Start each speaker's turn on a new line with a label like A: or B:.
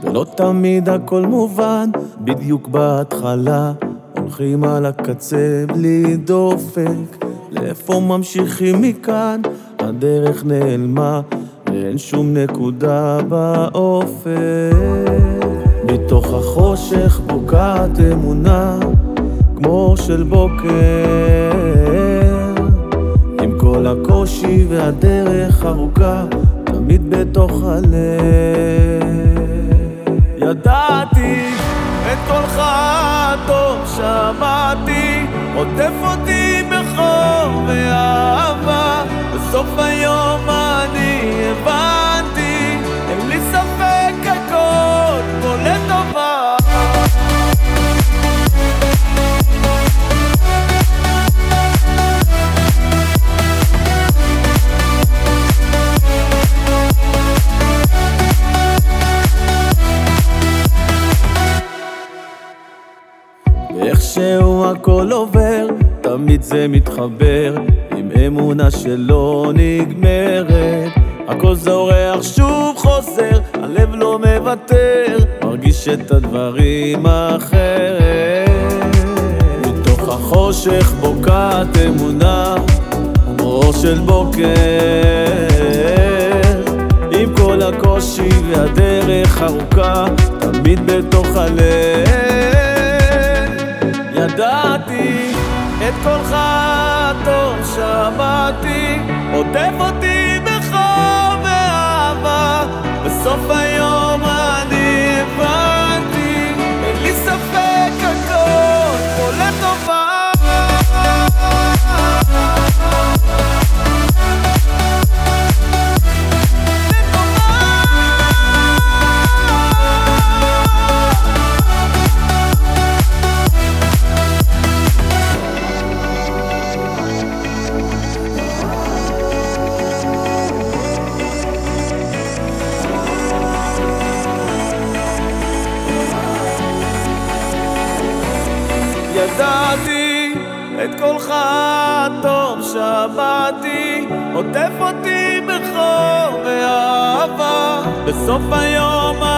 A: ולא תמיד הכל מובן, בדיוק בהתחלה הולכים על הקצה בלי דופק. לאיפה ממשיכים מכאן? הדרך נעלמה ואין שום נקודה באופק. מתוך החושך בוקעת אמונה כמו של בוקר, עם כל הקושי והדרך ארוכה תמיד בתוך הלב. ידעתי את קולך הטוב שמעתי, עוטף אותי בחום ואהבה. בסוף היום אני הבנתי, אין לי ספק הכל פה לטובה. ואיכשהו הכל עובר, תמיד זה מתחבר עם אמונה שלא נגמרת. הכל זורח שוב חוזר, הלב לא מוותר, מרגיש את הדברים אחרת. מתוך החושך בוקעת אמונה כמו של בוקר, עם כל הקושי והדרך ארוכה תמיד בתוך הלב. ידעתי את קולך הטוב שמעתי, עוטף אותי בחום ואהבה. בסוף היום אני הבנתי, אין לי ספק הכל פה לטובה. ידעתי את קולך הטוב שמעתי, עוטף אותי בחום ואהבה. בסוף היום